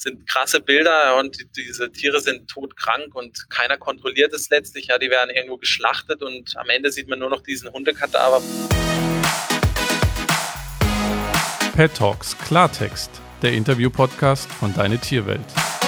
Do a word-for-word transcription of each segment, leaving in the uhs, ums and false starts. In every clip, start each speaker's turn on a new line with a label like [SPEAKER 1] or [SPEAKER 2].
[SPEAKER 1] sind krasse Bilder und die, diese Tiere sind todkrank und keiner kontrolliert es letztlich. Ja, die werden irgendwo geschlachtet und am Ende sieht man nur noch diesen Hundekadaver.
[SPEAKER 2] Pet Talks Klartext, der Interview-Podcast von Deine Tierwelt.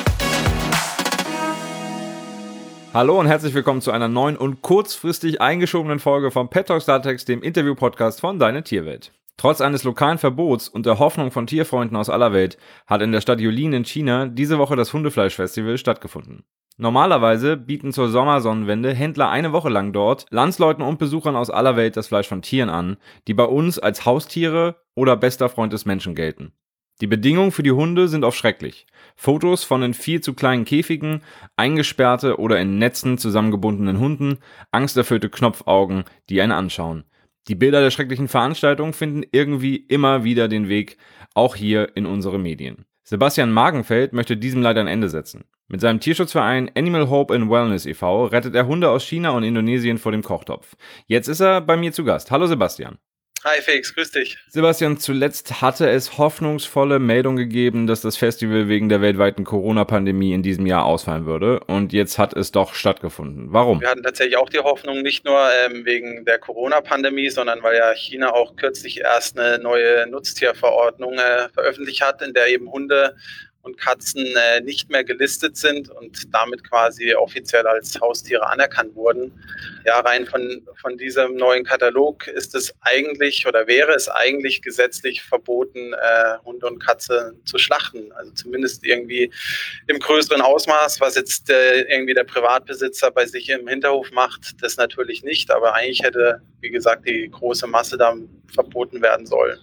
[SPEAKER 3] Hallo und herzlich willkommen zu einer neuen und kurzfristig eingeschobenen Folge vom Pet Talks Klartext, dem Interview-Podcast von Deine Tierwelt. Trotz eines lokalen Verbots und der Hoffnung von Tierfreunden aus aller Welt hat in der Stadt Yulin in China diese Woche das Hundefleischfestival stattgefunden. Normalerweise bieten zur Sommersonnenwende Händler eine Woche lang dort Landsleuten und Besuchern aus aller Welt das Fleisch von Tieren an, die bei uns als Haustiere oder bester Freund des Menschen gelten. Die Bedingungen für die Hunde sind oft schrecklich. Fotos von in viel zu kleinen Käfigen, eingesperrte oder in Netzen zusammengebundenen Hunden, angsterfüllte Knopfaugen, die einen anschauen. Die Bilder der schrecklichen Veranstaltung finden irgendwie immer wieder den Weg, auch hier in unsere Medien. Sebastian Magenfeld möchte diesem leider ein Ende setzen. Mit seinem Tierschutzverein Animal Hope and Wellness e V rettet er Hunde aus China und Indonesien vor dem Kochtopf. Jetzt ist er bei mir zu Gast. Hallo Sebastian.
[SPEAKER 1] Hi Felix, grüß dich.
[SPEAKER 3] Sebastian, zuletzt hatte es hoffnungsvolle Meldungen gegeben, dass das Festival wegen der weltweiten Corona-Pandemie in diesem Jahr ausfallen würde. Und jetzt hat es doch stattgefunden. Warum?
[SPEAKER 1] Wir hatten tatsächlich auch die Hoffnung, nicht nur ähm, wegen der Corona-Pandemie, sondern weil ja China auch kürzlich erst eine neue Nutztierverordnung äh, veröffentlicht hat, in der eben Hunde und Katzen äh, nicht mehr gelistet sind und damit quasi offiziell als Haustiere anerkannt wurden. Ja, rein von, von diesem neuen Katalog ist es eigentlich oder wäre es eigentlich gesetzlich verboten, äh, Hunde und Katze zu schlachten. Also zumindest irgendwie im größeren Ausmaß, was jetzt äh, irgendwie der Privatbesitzer bei sich im Hinterhof macht, das natürlich nicht. Aber eigentlich hätte, wie gesagt, die große Masse da verboten werden sollen.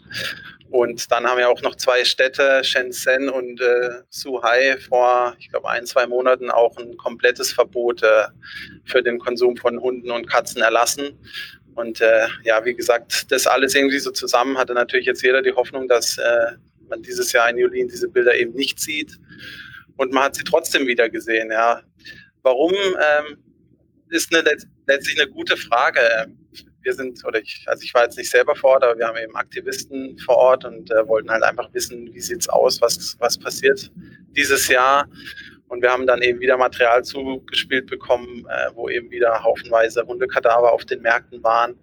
[SPEAKER 1] Und dann haben ja auch noch zwei Städte, Shenzhen und äh, Zhuhai, vor, ich glaube, ein, zwei Monaten auch ein komplettes Verbot äh, für den Konsum von Hunden und Katzen erlassen. Und äh, ja, wie gesagt, das alles irgendwie so zusammen hatte natürlich jetzt jeder die Hoffnung, dass äh, man dieses Jahr in Yulin diese Bilder eben nicht sieht. Und man hat sie trotzdem wieder gesehen. Ja. Warum, ähm, ist eine, letztlich eine gute Frage. Wir sind, oder ich, also ich war jetzt nicht selber vor Ort, aber wir haben eben Aktivisten vor Ort und äh, wollten halt einfach wissen, wie sieht's aus, was, was passiert dieses Jahr. Und wir haben dann eben wieder Material zugespielt bekommen, äh, wo eben wieder haufenweise Hundekadaver auf den Märkten waren.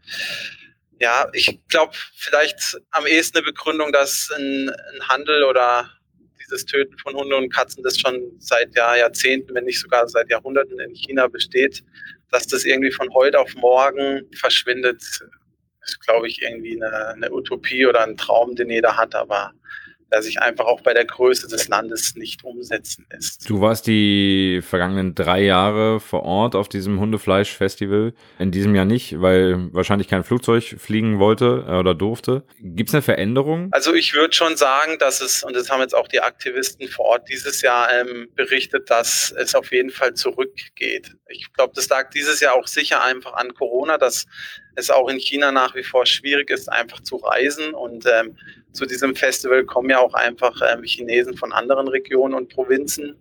[SPEAKER 1] Ja, ich glaube, vielleicht am ehesten eine Begründung, dass ein, ein Handel oder dieses Töten von Hunden und Katzen, das schon seit Jahr, Jahrzehnten, wenn nicht sogar seit Jahrhunderten in China besteht, dass das irgendwie von heute auf morgen verschwindet, ist, glaube ich, irgendwie eine, eine Utopie oder ein Traum, den jeder hat, aber der sich einfach auch bei der Größe des Landes nicht umsetzen lässt.
[SPEAKER 3] Du warst die vergangenen drei Jahre vor Ort auf diesem Hundefleisch-Festival. In diesem Jahr nicht, weil wahrscheinlich kein Flugzeug fliegen wollte oder durfte. Gibt es eine Veränderung?
[SPEAKER 1] Also ich würde schon sagen, dass es, und das haben jetzt auch die Aktivisten vor Ort dieses Jahr ähm, berichtet, dass es auf jeden Fall zurückgeht. Ich glaube, das lag dieses Jahr auch sicher einfach an Corona, dass es auch in China nach wie vor schwierig ist, einfach zu reisen. Und ähm, zu diesem Festival kommen ja auch einfach ähm, Chinesen von anderen Regionen und Provinzen.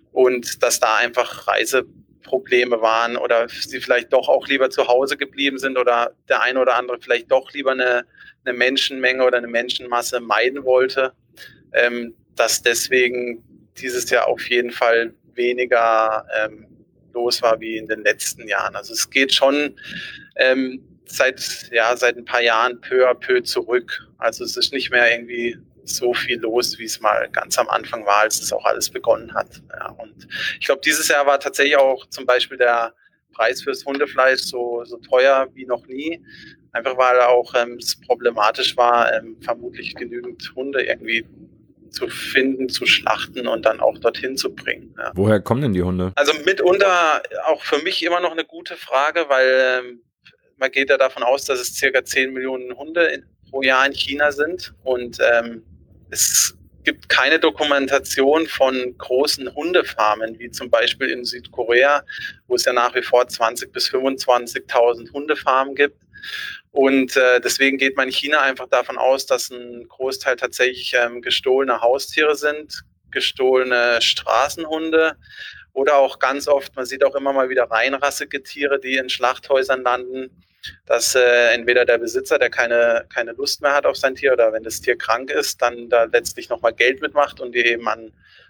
[SPEAKER 1] Und dass da einfach Reiseprobleme waren oder sie vielleicht doch auch lieber zu Hause geblieben sind oder der eine oder andere vielleicht doch lieber eine, eine Menschenmenge oder eine Menschenmasse meiden wollte. Ähm, dass deswegen dieses Jahr auf jeden Fall weniger ähm, los war wie in den letzten Jahren. Also es geht schon ähm, seit, ja, seit ein paar Jahren peu à peu zurück. Also es ist nicht mehr irgendwie so viel los, wie es mal ganz am Anfang war, als es auch alles begonnen hat. Ja, und ich glaube, dieses Jahr war tatsächlich auch zum Beispiel der Preis fürs Hundefleisch so, so teuer wie noch nie. Einfach weil auch ähm, es problematisch war, ähm, vermutlich genügend Hunde irgendwie zu finden, zu schlachten und dann auch dorthin zu bringen. Ja.
[SPEAKER 3] Woher kommen denn die Hunde?
[SPEAKER 1] Also mitunter auch für mich immer noch eine gute Frage, weil ähm, man geht ja davon aus, dass es circa zehn Millionen Hunde in, pro Jahr in China sind und ähm, es gibt keine Dokumentation von großen Hundefarmen, wie zum Beispiel in Südkorea, wo es ja nach wie vor zwanzigtausend bis fünfundzwanzigtausend Hundefarmen gibt. Und äh, deswegen geht man in China einfach davon aus, dass ein Großteil tatsächlich ähm, gestohlene Haustiere sind, gestohlene Straßenhunde oder auch ganz oft, man sieht auch immer mal wieder reinrassige Tiere, die in Schlachthäusern landen, dass äh, entweder der Besitzer, der keine, keine Lust mehr hat auf sein Tier oder wenn das Tier krank ist, dann da letztlich nochmal Geld mitmacht und die eben an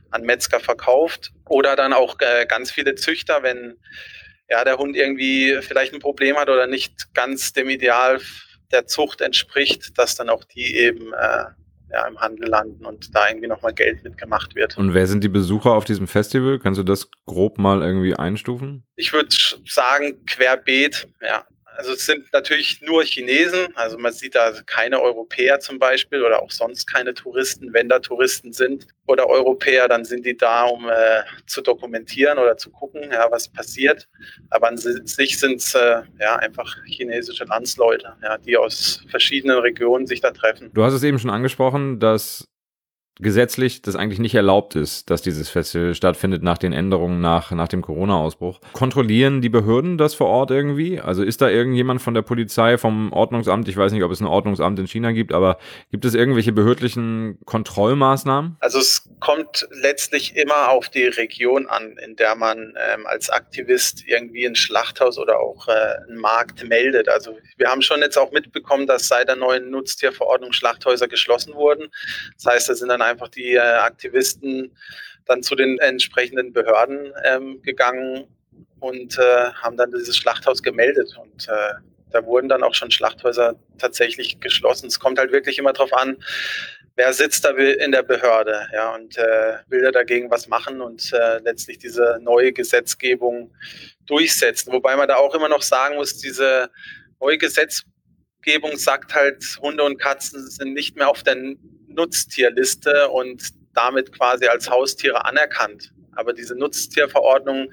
[SPEAKER 1] an Metzger verkauft. Oder dann auch äh, ganz viele Züchter, wenn ja, der Hund irgendwie vielleicht ein Problem hat oder nicht ganz dem Ideal der Zucht entspricht, dass dann auch die eben äh, ja, im Handel landen und da irgendwie nochmal Geld mitgemacht wird.
[SPEAKER 3] Und wer sind die Besucher auf diesem Festival? Kannst du das grob mal irgendwie einstufen?
[SPEAKER 1] Ich würde sagen, querbeet, ja. Also es sind natürlich nur Chinesen, also man sieht da keine Europäer zum Beispiel oder auch sonst keine Touristen. Wenn da Touristen sind oder Europäer, dann sind die da, um äh, zu dokumentieren oder zu gucken, ja, was passiert. Aber an sich sind es äh, ja, einfach chinesische Landsleute, ja, die aus verschiedenen Regionen sich da treffen.
[SPEAKER 3] Du hast es eben schon angesprochen, dass gesetzlich das eigentlich nicht erlaubt ist, dass dieses Festival stattfindet nach den Änderungen nach, nach dem Corona-Ausbruch. Kontrollieren die Behörden das vor Ort irgendwie? Also ist da irgendjemand von der Polizei, vom Ordnungsamt, ich weiß nicht, ob es ein Ordnungsamt in China gibt, aber gibt es irgendwelche behördlichen Kontrollmaßnahmen?
[SPEAKER 1] Also es kommt letztlich immer auf die Region an, in der man ähm, als Aktivist irgendwie ein Schlachthaus oder auch äh, einen Markt meldet. Also wir haben schon jetzt auch mitbekommen, dass seit der neuen Nutztierverordnung Schlachthäuser geschlossen wurden. Das heißt, da sind dann einfach die äh, Aktivisten dann zu den entsprechenden Behörden ähm, gegangen und äh, haben dann dieses Schlachthaus gemeldet. Und äh, da wurden dann auch schon Schlachthäuser tatsächlich geschlossen. Es kommt halt wirklich immer darauf an, wer sitzt da in der Behörde, ja, und äh, will da dagegen was machen und äh, letztlich diese neue Gesetzgebung durchsetzen. Wobei man da auch immer noch sagen muss, diese neue Gesetzgebung sagt halt, Hunde und Katzen sind nicht mehr auf der Nutztierliste und damit quasi als Haustiere anerkannt. Aber diese Nutztierverordnung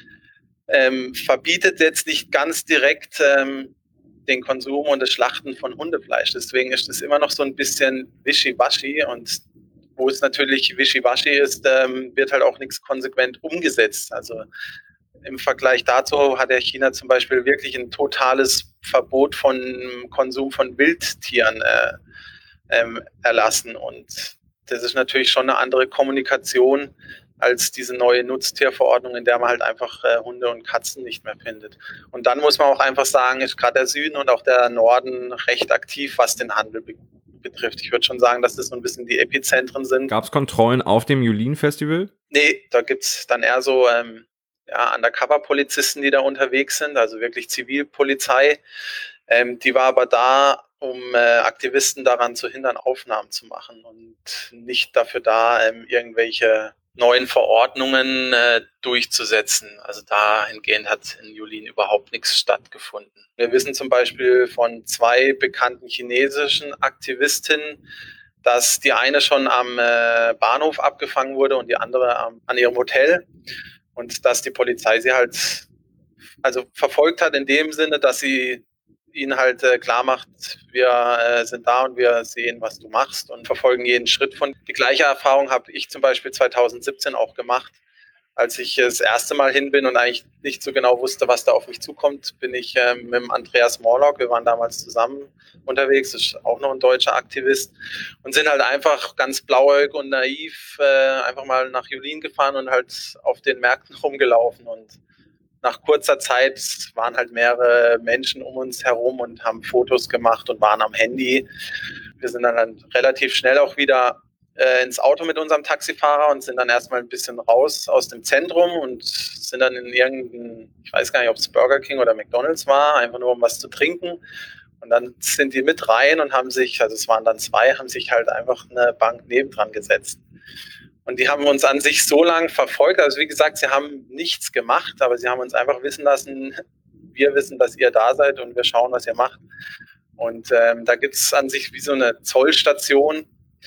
[SPEAKER 1] ähm, verbietet jetzt nicht ganz direkt ähm, den Konsum und das Schlachten von Hundefleisch. Deswegen ist es immer noch so ein bisschen wischiwaschi und wo es natürlich wischiwaschi ist, ähm, wird halt auch nichts konsequent umgesetzt. Also im Vergleich dazu hat ja China zum Beispiel wirklich ein totales Verbot von Konsum von Wildtieren äh, ähm, erlassen und das ist natürlich schon eine andere Kommunikation als diese neue Nutztierverordnung, in der man halt einfach äh, Hunde und Katzen nicht mehr findet. Und dann muss man auch einfach sagen, ist gerade der Süden und auch der Norden recht aktiv, was den Handel be- betrifft. Ich würde schon sagen, dass das so ein bisschen die Epizentren sind.
[SPEAKER 3] Gab es Kontrollen auf dem Yulin-Festival?
[SPEAKER 1] Nee, da gibt es dann eher so ähm, ja, Undercover-Polizisten, die da unterwegs sind, also wirklich Zivilpolizei. Ähm, die war aber da, um äh, Aktivisten daran zu hindern, Aufnahmen zu machen und nicht dafür da, ähm, irgendwelche neuen Verordnungen äh, durchzusetzen. Also dahingehend hat in Yulin überhaupt nichts stattgefunden. Wir wissen zum Beispiel von zwei bekannten chinesischen Aktivistinnen, dass die eine schon am äh, Bahnhof abgefangen wurde und die andere am, an ihrem Hotel und dass die Polizei sie halt also verfolgt hat in dem Sinne, dass sie ihnen halt äh, klar macht, wir äh, sind da und wir sehen, was du machst und verfolgen jeden Schritt von. Die gleiche Erfahrung habe ich zum Beispiel zwanzig siebzehn auch gemacht. Als ich das erste Mal hin bin und eigentlich nicht so genau wusste, was da auf mich zukommt, bin ich äh, mit dem Andreas Morlock, wir waren damals zusammen unterwegs, ist auch noch ein deutscher Aktivist, und sind halt einfach ganz blauäugig und naiv äh, einfach mal nach Yulin gefahren und halt auf den Märkten rumgelaufen. Und nach kurzer Zeit waren halt mehrere Menschen um uns herum und haben Fotos gemacht und waren am Handy. Wir sind dann, dann relativ schnell auch wieder äh, ins Auto mit unserem Taxifahrer und sind dann erstmal ein bisschen raus aus dem Zentrum und sind dann in irgendein, ich weiß gar nicht, ob es Burger King oder McDonald's war, einfach nur um was zu trinken. Und dann sind die mit rein und haben sich, also es waren dann zwei, haben sich halt einfach eine Bank nebendran gesetzt. Und die haben uns an sich so lange verfolgt. Also wie gesagt, sie haben nichts gemacht, aber sie haben uns einfach wissen lassen, wir wissen, dass ihr da seid und wir schauen, was ihr macht. Und ähm, da gibt es an sich wie so eine Zollstation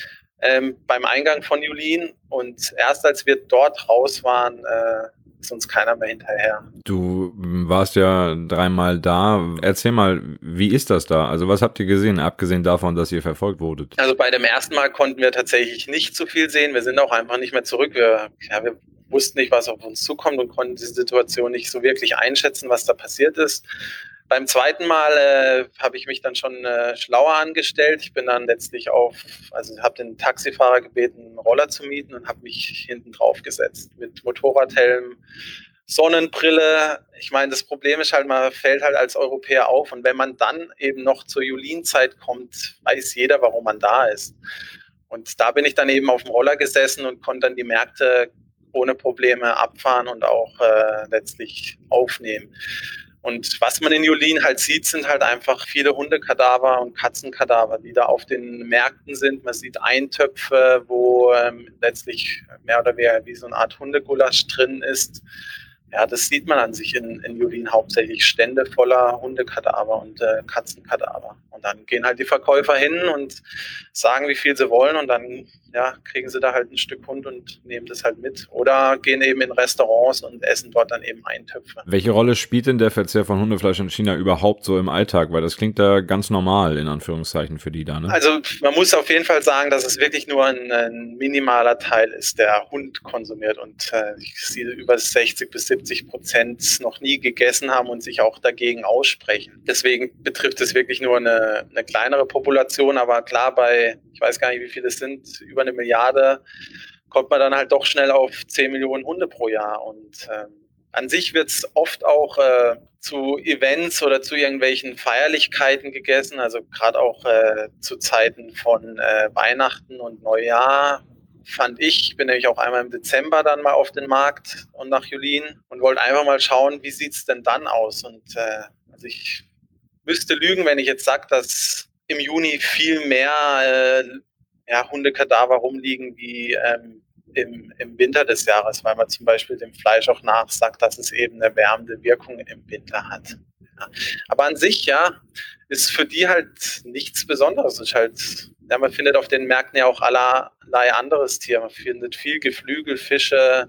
[SPEAKER 1] ähm, beim Eingang von Yulin. Und erst als wir dort raus waren, äh, ist uns keiner mehr hinterher.
[SPEAKER 3] Du warst ja dreimal da. Erzähl mal, wie ist das da? Also was habt ihr gesehen, abgesehen davon, dass ihr verfolgt wurdet?
[SPEAKER 1] Also bei dem ersten Mal konnten wir tatsächlich nicht so viel sehen. Wir sind auch einfach nicht mehr zurück. Wir, ja, wir wussten nicht, was auf uns zukommt und konnten die Situation nicht so wirklich einschätzen, was da passiert ist. Beim zweiten Mal äh, habe ich mich dann schon äh, schlauer angestellt. Ich bin dann letztlich auf, also habe den Taxifahrer gebeten, einen Roller zu mieten und habe mich hinten drauf gesetzt mit Motorradhelm, Sonnenbrille. Ich meine, das Problem ist halt, man fällt halt als Europäer auf und wenn man dann eben noch zur Yulin-Zeit kommt, weiß jeder, warum man da ist. Und da bin ich dann eben auf dem Roller gesessen und konnte dann die Märkte ohne Probleme abfahren und auch äh, letztlich aufnehmen. Und was man in Julien halt sieht, sind halt einfach viele Hundekadaver und Katzenkadaver, die da auf den Märkten sind. Man sieht Eintöpfe, wo ähm, letztlich mehr oder weniger wie so eine Art Hundegulasch drin ist. Ja, das sieht man an sich in, in Julien hauptsächlich. Stände voller Hundekadaver und äh, Katzenkadaver. Und dann gehen halt die Verkäufer hin und sagen, wie viel sie wollen. Und dann ja, kriegen sie da halt ein Stück Hund und nehmen das halt mit. Oder gehen eben in Restaurants und essen dort dann eben Eintöpfe.
[SPEAKER 3] Welche Rolle spielt denn der Verzehr von Hundefleisch in China überhaupt so im Alltag? Weil das klingt da ganz normal, in Anführungszeichen, für die da, ne?
[SPEAKER 1] Also man muss auf jeden Fall sagen, dass es wirklich nur ein, ein minimaler Teil ist, der Hund konsumiert. Und äh, ich sehe über sechzig bis siebzig Prozent noch nie gegessen haben und sich auch dagegen aussprechen. Deswegen betrifft es wirklich nur eine, eine kleinere Population. Aber klar, bei, ich weiß gar nicht, wie viele es sind, über eine Milliarde, kommt man dann halt doch schnell auf zehn Millionen Hunde pro Jahr. Und ähm, an sich wird es oft auch äh, zu Events oder zu irgendwelchen Feierlichkeiten gegessen, also gerade auch äh, zu Zeiten von äh, Weihnachten und Neujahr. Fand ich, ich bin nämlich auch einmal im Dezember dann mal auf den Markt und nach Julien und wollte einfach mal schauen, wie sieht es denn dann aus. Und äh, also ich müsste lügen, wenn ich jetzt sage, dass im Juni viel mehr äh, ja, Hundekadaver rumliegen wie ähm, im, im Winter des Jahres, weil man zum Beispiel dem Fleisch auch nachsagt, dass es eben eine wärmende Wirkung im Winter hat. Ja. Aber an sich, ja, ist für die halt nichts Besonderes. Es ist halt, ja, man findet auf den Märkten ja auch allerlei anderes Tier. Man findet viel Geflügel, Fische,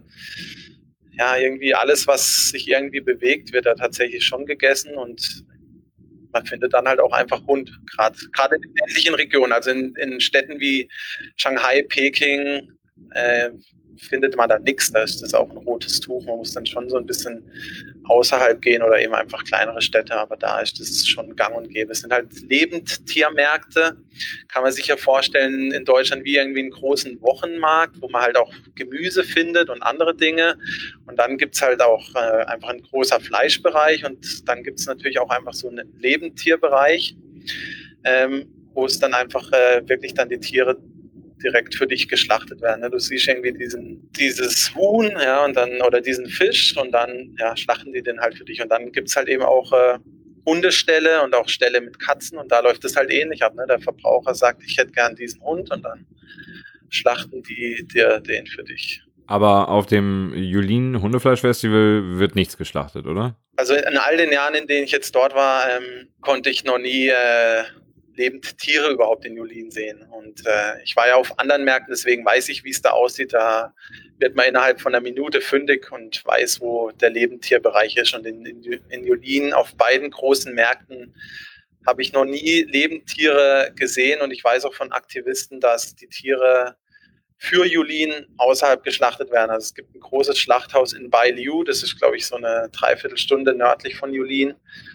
[SPEAKER 1] ja, irgendwie alles, was sich irgendwie bewegt, wird da tatsächlich schon gegessen und man findet dann halt auch einfach Hund, gerade gerade in den ländlichen Regionen, also in, in Städten wie Shanghai, Peking, äh, findet man da nichts. Da ist das auch ein rotes Tuch. Man muss dann schon so ein bisschen außerhalb gehen oder eben einfach kleinere Städte, aber da ist das schon gang und gäbe. Es sind halt Lebendtiermärkte, kann man sich ja vorstellen, in Deutschland wie irgendwie einen großen Wochenmarkt, wo man halt auch Gemüse findet und andere Dinge. Und dann gibt es halt auch äh, einfach ein großer Fleischbereich und dann gibt es natürlich auch einfach so einen Lebendtierbereich, ähm, wo es dann einfach äh, wirklich dann die Tiere direkt für dich geschlachtet werden. Ne? Du siehst irgendwie diesen, dieses Huhn, ja, und dann, oder diesen Fisch und dann ja, schlachten die den halt für dich. Und dann gibt es halt eben auch äh, Hundeställe und auch Ställe mit Katzen und da läuft es halt ähnlich ab. Ne? Der Verbraucher sagt, ich hätte gern diesen Hund und dann schlachten die dir den für dich.
[SPEAKER 3] Aber auf dem Julien Hundefleischfestival wird nichts geschlachtet, oder?
[SPEAKER 1] Also in all den Jahren, in denen ich jetzt dort war, ähm, konnte ich noch nie äh, lebend Tiere überhaupt in Julien sehen. Und äh, ich war ja auf anderen Märkten, deswegen weiß ich, wie es da aussieht. Da wird man innerhalb von einer Minute fündig und weiß, wo der Lebendtierbereich ist. Und in, in, in Julien auf beiden großen Märkten habe ich noch nie Lebendtiere gesehen. Und ich weiß auch von Aktivisten, dass die Tiere für Julien außerhalb geschlachtet werden. Also es gibt ein großes Schlachthaus in Bai Liu. Das ist, glaube ich, so eine Dreiviertelstunde nördlich von Julien.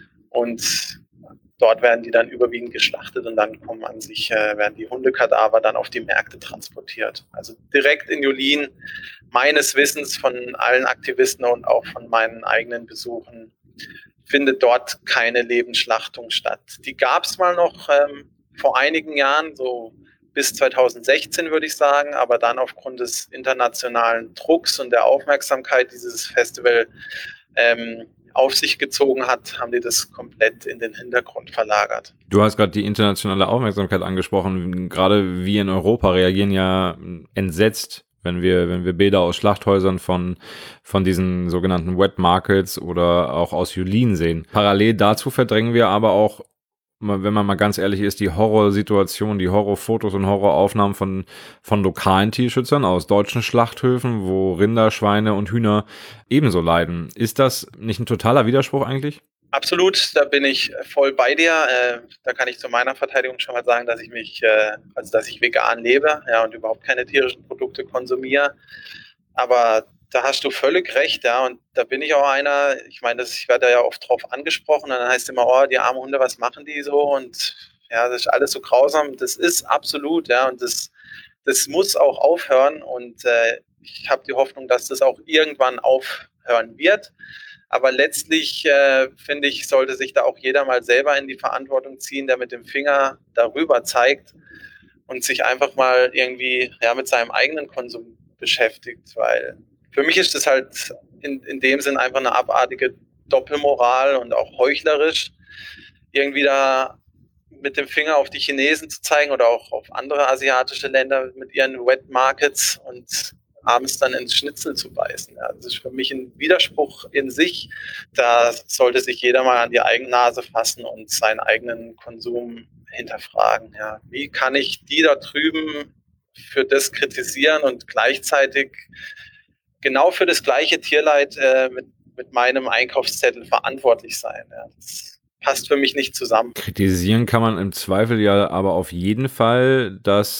[SPEAKER 1] Und dort werden die dann überwiegend geschlachtet und dann kommen an sich, äh, werden die Hundekadaver dann auf die Märkte transportiert. Also direkt in Julien, meines Wissens von allen Aktivisten und auch von meinen eigenen Besuchen, findet dort keine Lebendschlachtung statt. Die gab es mal noch ähm, vor einigen Jahren, so bis zweitausendsechzehn würde ich sagen, aber dann aufgrund des internationalen Drucks und der Aufmerksamkeit dieses Festival ähm, auf sich gezogen hat, haben die das komplett in den Hintergrund verlagert.
[SPEAKER 3] Du hast gerade die internationale Aufmerksamkeit angesprochen. Gerade wir in Europa reagieren ja entsetzt, wenn wir, wenn wir Bilder aus Schlachthäusern von, von diesen sogenannten Wet Markets oder auch aus Julien sehen. Parallel dazu verdrängen wir aber auch, wenn man mal ganz ehrlich ist, die Horrorsituation, die Horrorfotos und Horroraufnahmen von, von lokalen Tierschützern aus deutschen Schlachthöfen, wo Rinder, Schweine und Hühner ebenso leiden. Ist das nicht ein totaler Widerspruch eigentlich?
[SPEAKER 1] Absolut, da bin ich voll bei dir. Äh, da kann ich zu meiner Verteidigung schon mal sagen, dass ich mich, äh, also dass ich vegan lebe, ja, und überhaupt keine tierischen Produkte konsumiere. Aber da hast du völlig recht, ja, und da bin ich auch einer, ich meine, das, ich werde da ja oft drauf angesprochen, und dann heißt es immer, oh, die armen Hunde, was machen die so, und ja, das ist alles so grausam, das ist absolut, ja, und das, das muss auch aufhören, und äh, ich habe die Hoffnung, dass das auch irgendwann aufhören wird, aber letztlich, äh, finde ich, sollte sich da auch jeder mal selber in die Verantwortung ziehen, der mit dem Finger darüber zeigt. und sich einfach mal irgendwie ja, mit seinem eigenen Konsum beschäftigt, weil für mich ist das halt in, in dem Sinn einfach eine abartige Doppelmoral und auch heuchlerisch, irgendwie da mit dem Finger auf die Chinesen zu zeigen oder auch auf andere asiatische Länder mit ihren Wet Markets und abends dann ins Schnitzel zu beißen. Ja, das ist für mich ein Widerspruch in sich. Da sollte sich jeder mal an die eigene Nase fassen und seinen eigenen Konsum hinterfragen. Ja, wie kann ich die da drüben für das kritisieren und gleichzeitig genau für das gleiche Tierleid äh, mit, mit meinem Einkaufszettel verantwortlich sein? Ja, das passt für mich nicht zusammen.
[SPEAKER 3] Kritisieren kann man im Zweifel ja aber auf jeden Fall, dass,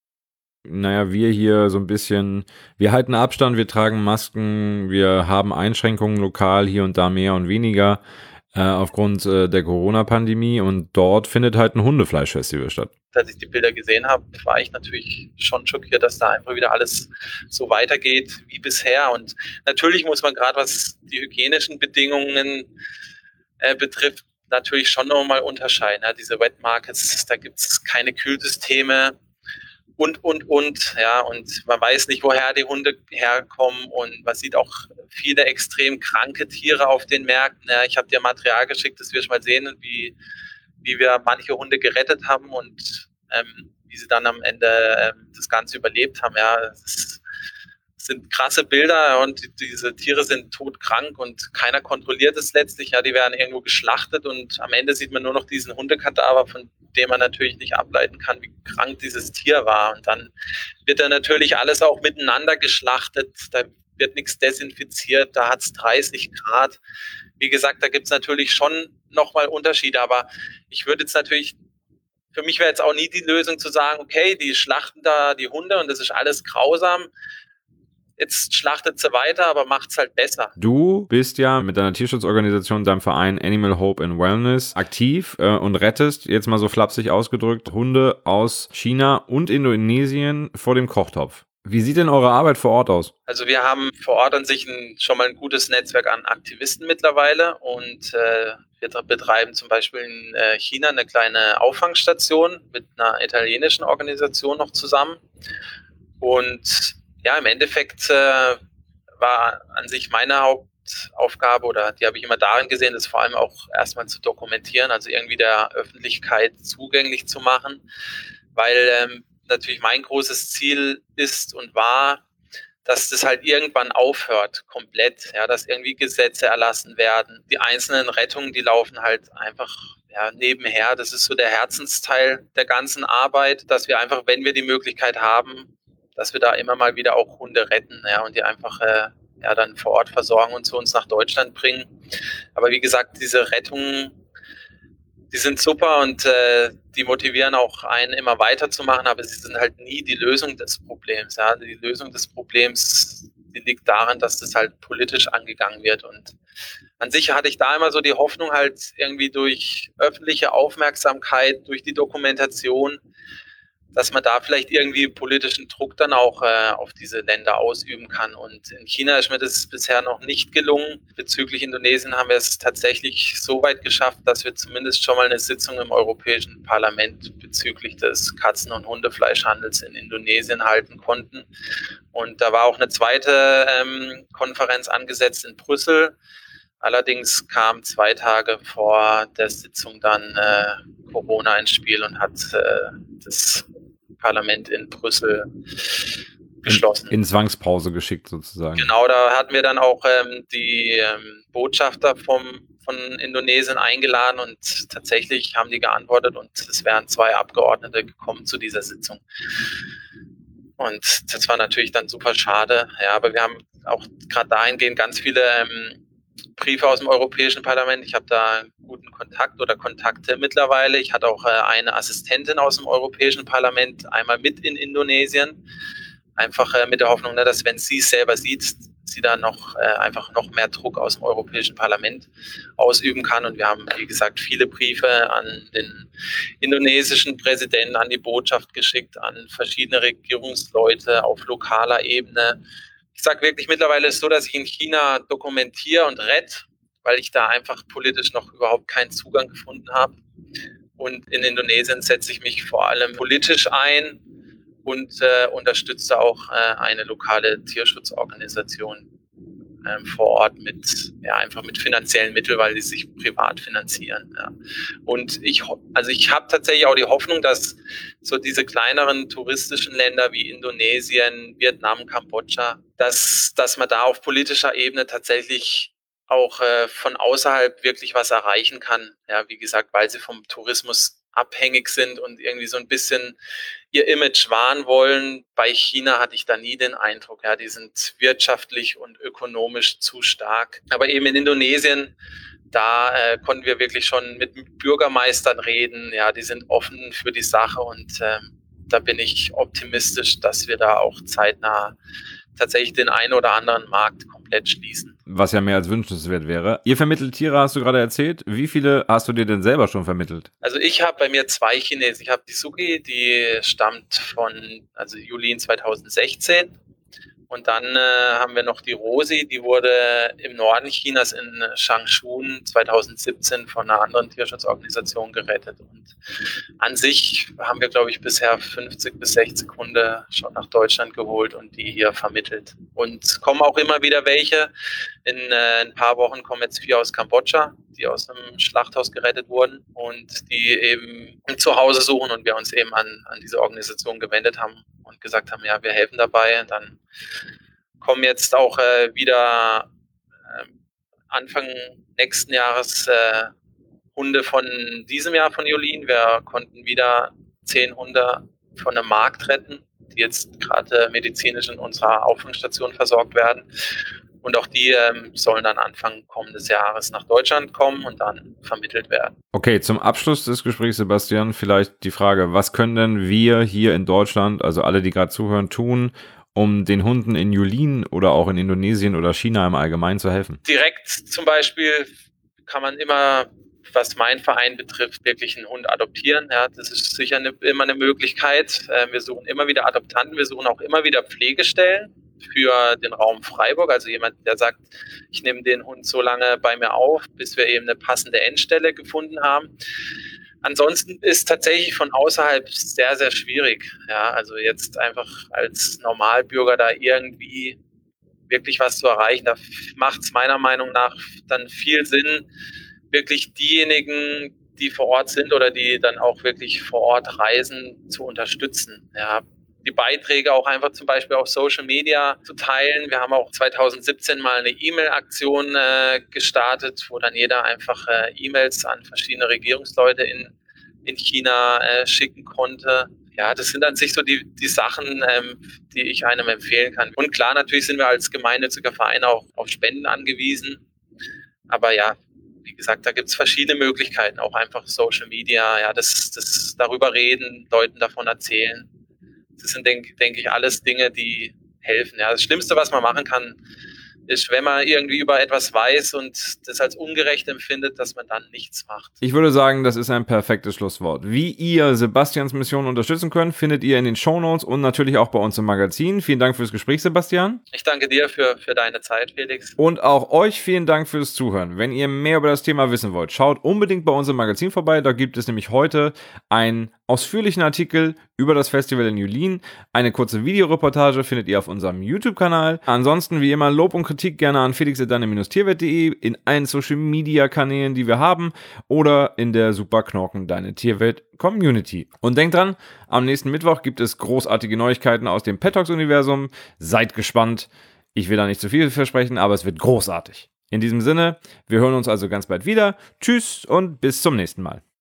[SPEAKER 3] naja, wir hier so ein bisschen, wir halten Abstand, wir tragen Masken, wir haben Einschränkungen lokal hier und da mehr und weniger äh, aufgrund äh, der Corona-Pandemie und dort findet halt ein Hundefleischfestival statt.
[SPEAKER 1] Als ich die Bilder gesehen habe, war ich natürlich schon schockiert, dass da einfach wieder alles so weitergeht wie bisher. Und natürlich muss man gerade, was die hygienischen Bedingungen äh, betrifft, natürlich schon nochmal unterscheiden. Ja, diese Wet Markets, da gibt es keine Kühlsysteme und, und, und. Ja, und man weiß nicht, woher die Hunde herkommen und man sieht auch viele extrem kranke Tiere auf den Märkten. Ja, ich habe dir Material geschickt, dass wir schon mal sehen, wie, wie wir manche Hunde gerettet haben und ähm, wie sie dann am Ende ähm, das Ganze überlebt haben. Ja, es sind krasse Bilder und diese Tiere sind todkrank und keiner kontrolliert es letztlich. Ja, die werden irgendwo geschlachtet und am Ende sieht man nur noch diesen Hundekadaver, von dem man natürlich nicht ableiten kann, wie krank dieses Tier war. Und dann wird dann natürlich alles auch miteinander geschlachtet. Da wird nichts desinfiziert. Da hat es dreißig Grad. Wie gesagt, da gibt es natürlich schon nochmal Unterschiede. Aber ich würde jetzt natürlich, für mich wäre jetzt auch nie die Lösung zu sagen, okay, die schlachten da die Hunde und das ist alles grausam. Jetzt schlachtet sie weiter, aber macht's halt besser.
[SPEAKER 3] Du bist ja mit deiner Tierschutzorganisation, deinem Verein Animal Hope and Wellness aktiv äh, und rettest, jetzt mal so flapsig ausgedrückt, Hunde aus China und Indonesien vor dem Kochtopf. Wie sieht denn eure Arbeit vor Ort aus?
[SPEAKER 1] Also wir haben vor Ort an sich ein, schon mal ein gutes Netzwerk an Aktivisten mittlerweile und äh, wir betreiben zum Beispiel in äh, China eine kleine Auffangstation mit einer italienischen Organisation noch zusammen. Und ja, im Endeffekt äh, war an sich meine Hauptaufgabe oder die habe ich immer darin gesehen, das vor allem auch erstmal zu dokumentieren, also irgendwie der Öffentlichkeit zugänglich zu machen, weil ähm, natürlich mein großes Ziel ist und war, dass das halt irgendwann aufhört, komplett, ja, dass irgendwie Gesetze erlassen werden. Die einzelnen Rettungen, die laufen halt einfach ja, nebenher. Das ist so der Herzensteil der ganzen Arbeit, dass wir einfach, wenn wir die Möglichkeit haben, dass wir da immer mal wieder auch Hunde retten, ja, und die einfach äh, ja, dann vor Ort versorgen und zu uns nach Deutschland bringen. Aber wie gesagt, diese Rettungen, die sind super und äh, die motivieren auch einen immer weiterzumachen, aber sie sind halt nie die Lösung des Problems. Ja. Die Lösung des Problems, die liegt darin, dass das halt politisch angegangen wird. Und an sich hatte ich da immer so die Hoffnung, halt irgendwie durch öffentliche Aufmerksamkeit, durch die Dokumentation, dass man da vielleicht irgendwie politischen Druck dann auch äh, auf diese Länder ausüben kann. Und in China ist mir das bisher noch nicht gelungen. Bezüglich Indonesien haben wir es tatsächlich so weit geschafft, dass wir zumindest schon mal eine Sitzung im Europäischen Parlament bezüglich des Katzen- und Hundefleischhandels in Indonesien halten konnten. Und da war auch eine zweite ähm, Konferenz angesetzt in Brüssel. Allerdings kam zwei Tage vor der Sitzung dann äh, Corona ins Spiel und hat äh, das Parlament in Brüssel geschlossen.
[SPEAKER 3] In, in Zwangspause geschickt sozusagen.
[SPEAKER 1] Genau, da hatten wir dann auch ähm, die ähm, Botschafter vom, von Indonesien eingeladen und tatsächlich haben die geantwortet und es wären zwei Abgeordnete gekommen zu dieser Sitzung. Und das war natürlich dann super schade. Ja, aber wir haben auch gerade dahingehend ganz viele ähm, Briefe aus dem Europäischen Parlament. Ich habe da guten Kontakt oder Kontakte mittlerweile. Ich hatte auch äh, eine Assistentin aus dem Europäischen Parlament einmal mit in Indonesien. Einfach äh, mit der Hoffnung, ne, dass wenn sie es selber sieht, sie da noch äh, einfach noch mehr Druck aus dem Europäischen Parlament ausüben kann. Und wir haben, wie gesagt, viele Briefe an den indonesischen Präsidenten, an die Botschaft geschickt, an verschiedene Regierungsleute auf lokaler Ebene. Ich sage wirklich, mittlerweile ist es so, dass ich in China dokumentiere und rette, weil ich da einfach politisch noch überhaupt keinen Zugang gefunden habe. Und in Indonesien setze ich mich vor allem politisch ein und äh, unterstütze auch äh, eine lokale Tierschutzorganisation äh, vor Ort mit, ja, einfach mit finanziellen Mitteln, weil die sich privat finanzieren. Ja. Und ich, also ich habe tatsächlich auch die Hoffnung, dass so diese kleineren touristischen Länder wie Indonesien, Vietnam, Kambodscha, dass, dass man da auf politischer Ebene tatsächlich auch äh, von außerhalb wirklich was erreichen kann. Ja, wie gesagt, weil sie vom Tourismus abhängig sind und irgendwie so ein bisschen ihr Image wahren wollen. Bei China hatte ich da nie den Eindruck, ja, die sind wirtschaftlich und ökonomisch zu stark. Aber eben in Indonesien, da äh, konnten wir wirklich schon mit Bürgermeistern reden. Ja, die sind offen für die Sache und äh, da bin ich optimistisch, dass wir da auch zeitnah tatsächlich den einen oder anderen Markt komplett schließen.
[SPEAKER 3] Was ja mehr als wünschenswert wäre. Ihr vermittelt Tiere, hast du gerade erzählt. Wie viele hast du dir denn selber schon vermittelt?
[SPEAKER 1] Also ich habe bei mir zwei Chinesen. Ich habe die Suki, die stammt von also Juli zweitausendsechzehn. Und dann äh, haben wir noch die Rosi, die wurde im Norden Chinas in Changchun zweitausendsiebzehn von einer anderen Tierschutzorganisation gerettet. Und an sich haben wir, glaube ich, bisher fünfzig bis sechzig Hunde schon nach Deutschland geholt und die hier vermittelt. Und kommen auch immer wieder welche. In äh, ein paar Wochen kommen jetzt vier aus Kambodscha, die aus einem Schlachthaus gerettet wurden und die eben ein Zuhause suchen und wir uns eben an, an diese Organisation gewendet haben und gesagt haben, ja, wir helfen dabei. Und dann kommen jetzt auch äh, wieder äh, Anfang nächsten Jahres äh, Hunde von diesem Jahr von Julien. Wir konnten wieder zehn Hunde von einem Markt retten, die jetzt gerade medizinisch in unserer Auffangstation versorgt werden. Und auch die ähm, sollen dann Anfang kommendes Jahres nach Deutschland kommen und dann vermittelt werden.
[SPEAKER 3] Okay, zum Abschluss des Gesprächs, Sebastian, vielleicht die Frage, was können denn wir hier in Deutschland, also alle, die gerade zuhören, tun, um den Hunden in Julien oder auch in Indonesien oder China im Allgemeinen zu helfen?
[SPEAKER 1] Direkt zum Beispiel kann man immer, was mein Verein betrifft, wirklich einen Hund adoptieren. Ja, das ist sicher eine, immer eine Möglichkeit. Äh, wir suchen immer wieder Adoptanten, wir suchen auch immer wieder Pflegestellen für den Raum Freiburg, also jemand, der sagt, ich nehme den Hund so lange bei mir auf, bis wir eben eine passende Endstelle gefunden haben. Ansonsten ist tatsächlich von außerhalb sehr, sehr schwierig. Ja, also jetzt einfach als Normalbürger da irgendwie wirklich was zu erreichen, da macht es meiner Meinung nach dann viel Sinn, wirklich diejenigen, die vor Ort sind oder die dann auch wirklich vor Ort reisen, zu unterstützen. Ja, die Beiträge auch einfach zum Beispiel auf Social Media zu teilen. Wir haben auch zweitausendsiebzehn mal eine E-Mail-Aktion äh, gestartet, wo dann jeder einfach äh, E-Mails an verschiedene Regierungsleute in, in China äh, schicken konnte. Ja, das sind an sich so die, die Sachen, ähm, die ich einem empfehlen kann. Und klar, natürlich sind wir als gemeinnütziger Verein auch auf Spenden angewiesen. Aber ja, wie gesagt, da gibt es verschiedene Möglichkeiten, auch einfach Social Media, ja, das, das darüber reden, Leuten davon erzählen. Das sind, denke denk ich, alles Dinge, die helfen. Ja, das Schlimmste, was man machen kann, ist, wenn man irgendwie über etwas weiß und das als ungerecht empfindet, dass man dann nichts macht.
[SPEAKER 3] Ich würde sagen, das ist ein perfektes Schlusswort. Wie ihr Sebastians Mission unterstützen könnt, findet ihr in den Shownotes und natürlich auch bei uns im Magazin. Vielen Dank fürs Gespräch, Sebastian.
[SPEAKER 1] Ich danke dir für, für deine Zeit, Felix.
[SPEAKER 3] Und auch euch vielen Dank fürs Zuhören. Wenn ihr mehr über das Thema wissen wollt, schaut unbedingt bei uns im Magazin vorbei. Da gibt es nämlich heute einen ausführlichen Artikel über das Festival in Julien. Eine kurze Videoreportage findet ihr auf unserem YouTube-Kanal. Ansonsten wie immer Lob und Kritik gerne an felix at deine Bindestrich tierwelt punkt de, in allen Social-Media-Kanälen, die wir haben, oder in der super Knorken Deine Tierwelt Community. Und denkt dran, am nächsten Mittwoch gibt es großartige Neuigkeiten aus dem Pet Talks-Universum. Seid gespannt. Ich will da nicht zu viel versprechen, aber es wird großartig. In diesem Sinne, wir hören uns also ganz bald wieder. Tschüss und bis zum nächsten Mal.